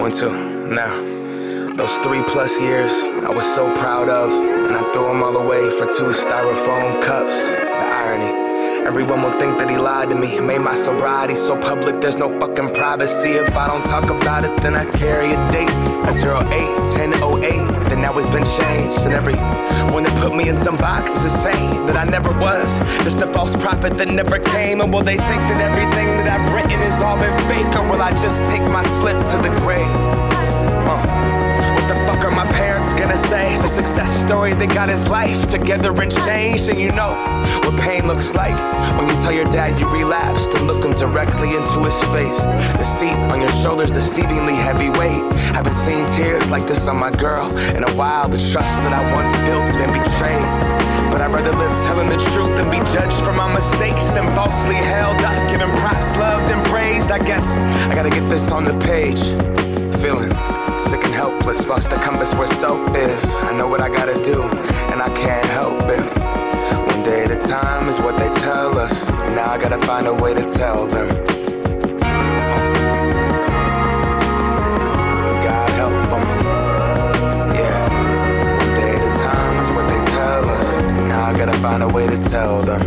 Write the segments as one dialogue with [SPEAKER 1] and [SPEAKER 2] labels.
[SPEAKER 1] going to. Now, those 3+ years I was so proud of, and I threw them all away for 2 styrofoam cups. The irony. Everyone will think that he lied to me, made my sobriety so public there's no fucking privacy. If I don't talk about it, then I carry a date. That's 08/10/08, then now it's been changed. And everyone that put me in some boxes is saying that I never was, just a false prophet that never came. And will they think that everything that I've written has all been fake, or will I just take my slip to the grave? What the fuck are my parents gonna say? The success story that got his life together and changed. And you know what pain looks like when you tell your dad you relapsed and look him directly into his face. The seat on your shoulder's deceivingly heavy weight. Haven't seen tears like this on my girl in a while. The trust that I once built's been betrayed. But I'd rather live telling the truth than be judged for my mistakes than falsely held up, giving props, loved and praised. I guess I gotta get this on the page. Feeling sick and helpless, lost the compass where soap is. I know what I gotta do, and I can't help it. One day at a time is what they tell us. Now I gotta find a way to tell them. God help them. Yeah. One day at a time is what they tell us. Now I gotta find a way to tell them.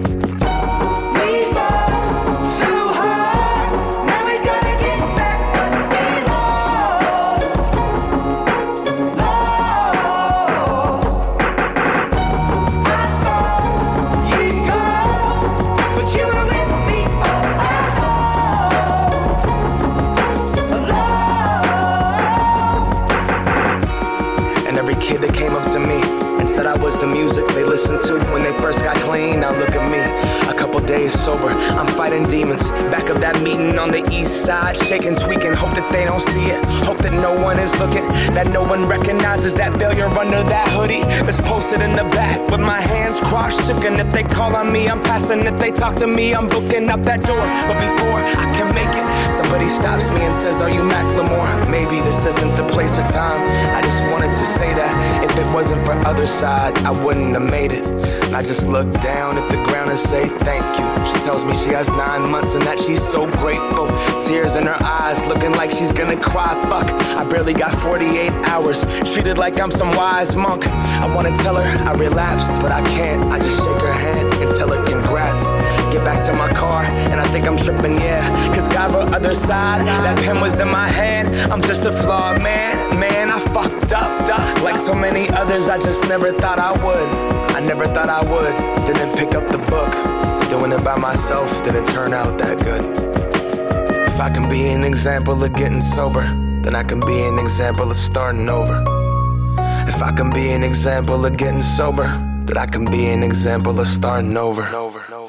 [SPEAKER 1] Every kid that came up to me and said I was the music they listened to when they first got clean. Now look at me, a couple days sober, I'm fighting demons. Back of that meeting on the east side, shaking, tweaking, hope that they don't see it. Hope that no one is looking, that no one recognizes that failure under that hoodie that's posted in the back with my hands crossed, shook. And if they call on me, I'm passing. If they talk to me, I'm booking out that door. But before I can make it, somebody stops me and says, are you Macklemore? Maybe this isn't the place or time. I just wanted to say that if it wasn't for other side, I wouldn't have made it. And I just look down at the ground and say thank you. She tells me she has 9 months and that she's so grateful. Tears in her eyes, looking like she's gonna cry. Fuck, I barely got 48 hours, treated like I'm some wise monk. I wanna tell her I relapsed, but I can't. I just shake her hand and tell her congrats. Get back to my car and I think I'm tripping, yeah. Cause God wrote other side, that pen was in my hand. I'm just a flawed man, man, I fucked up. Like so many others, I just never thought I would. I never thought I would, didn't pick up the book. Doing it by myself didn't turn out that good. If I can be an example of getting sober, then I can be an example of starting over. If I can be an example of getting sober, then I can be an example of starting over.